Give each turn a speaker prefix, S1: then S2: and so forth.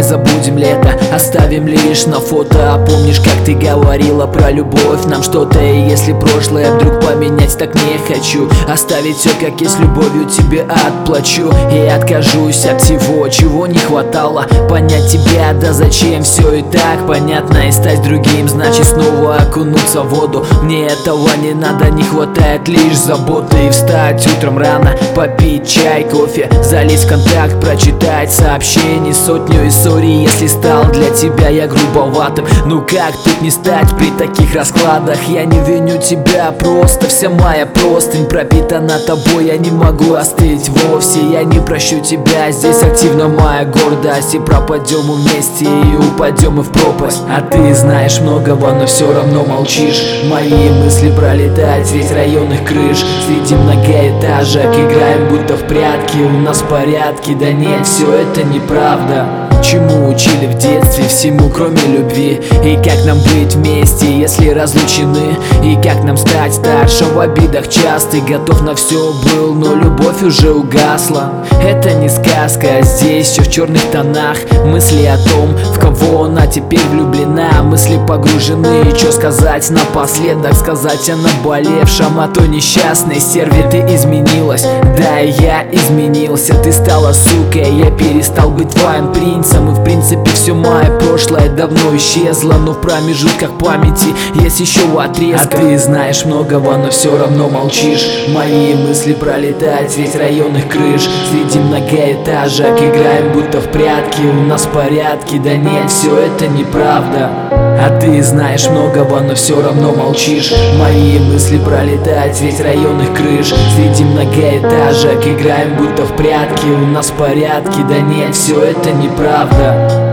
S1: Давай забудем лето, оставим лишь на фото. А помнишь, как ты говорила про любовь, нам что-то? И если прошлое вдруг поменять, так не хочу. Оставить все как есть, любовью тебе отплачу. И откажусь от всего, чего не хватало. Понять тебя, да зачем, все и так понятно. И стать другим, значит снова окунуться в воду. Мне этого не надо, не хватает лишь заботы. И встать утром рано, попить чай, кофе, залезть в контакт, прочитать сообщений сотню историй. Если стал для тебя я грубоватым, ну как тут не стать при таких раскладах? Я не виню тебя, просто вся моя простынь пропитана тобой. Я не могу остыть вовсе, я не прощу тебя. Здесь активна моя гордость, и пропадем вместе, и упадем и в пропасть. А ты знаешь многого, но все равно молчишь. Мои мысли пролетают средь районных крыш, среди многоэтажек играем будто в прятки. У нас в порядке, да нет, все это неправда. Чему учили в детстве? Всему, кроме любви. И как нам быть вместе, если разлучены? И как нам стать старше в обидах часто? Готов на все был, но любовь уже угасла. Это не сказка, здесь все в черных тонах. Мысли о том, в кого она теперь влюблена. Мысли погружены, и что сказать напоследок? Сказать о наболевшем, о той несчастной стерве. Ты изменилась, да, я изменился. Ты стала сукой, я перестал быть твоим принцем. И в принципе все мое прошлое давно исчезло, но в промежутках памяти есть еще отрезка. А ты знаешь многого, но все равно молчишь. Мои мысли пролетают средь районных крыш, среди многоэтажек играем будто в прятки. У нас в порядке, да нет, все это неправда. А ты знаешь многого, но все равно молчишь. Мои мысли пролетают средь районных крыш, среди многоэтажек играем будто в прятки. У нас в порядке, да нет, все это неправда.